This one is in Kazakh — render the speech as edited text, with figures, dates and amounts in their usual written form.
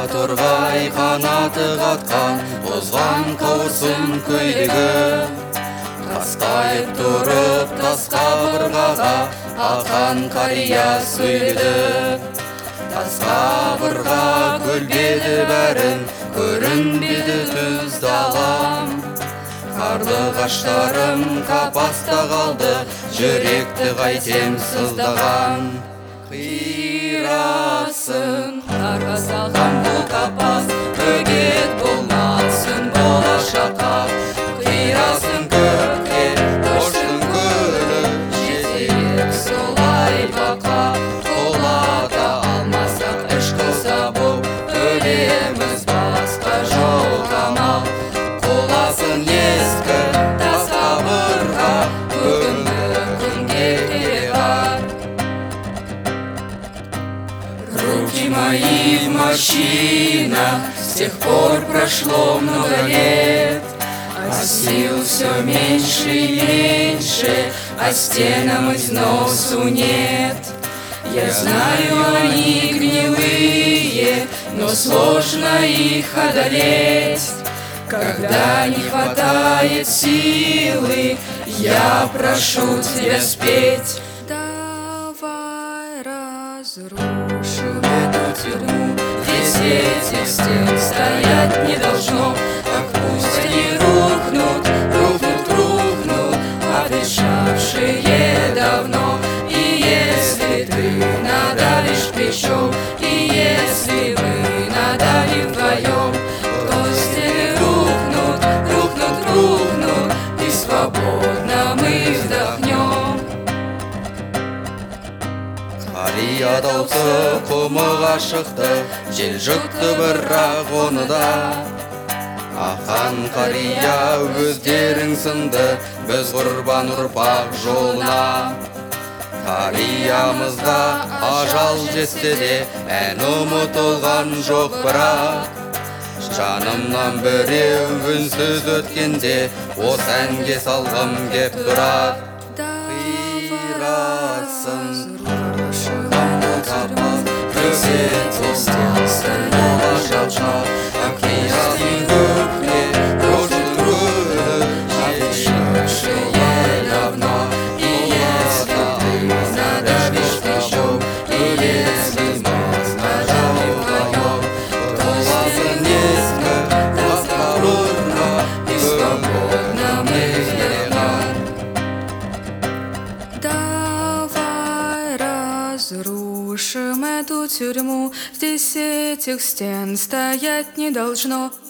торғай қанаты қатқан, тозған қауырсын көйлегі. Қасқайып тұрып тас қабырғаға, ақан қария сөйледі. Тас қабырға көлбеді бәрін, көрінбеді түз далам. Қарлығаштарым қапаста қалды, жүректі қайтем сыздаған. Қирасын қарға салған бұл қапас, бөгет болмасын болашаққа. Қирасын көкке, қоштың гүлі, жетелеп солай бақа. Қолата алмасақ іш қылса бұл, өлеміз басқа жол қамал. Қоласын ескі тас қабырға, бүгінгі күнге керек. Руки мои в морщинах, с тех пор прошло много лет, а сил все меньше и меньше, а стенам износу нет. Я знаю, они гнилые, но сложно их одолеть. Когда не хватает силы, я прошу тебя спеть. Давай разрушим эту тюрьму, здесь этих стен стоять не должно. Так пусть они рухнут, рухнут, рухнут, отдышавшие давно. И если ты надавишь плечом, и если вы надали вдвоем, то стены рухнут, рухнут, рухнут, и свободно мы вдохнем. Қария даусы құмыға шықты, жел жұтты бірақ оны да. Ақан қария өздерің сынды, біз құрбан ұрпақ жолына. Қариямызда ажал жетсе де, ән ұмытылған жоқ бірақ. Жанымнан біреу үнсіз өткенде, осы әнге салғым кеп тұрар. Қирасын қыршыған қапас, көсетіп стенсін болашаққа. Қирасын көкке, қоштың гүлі, жетелепшие давно. И если ты надавишь плечом, и если можно жали вдвоем, то қоласын ескі тас қабырға, и свободно мы вдохнем. Давай разрушим эту тюрьму, здесь этих стен стоять не должно.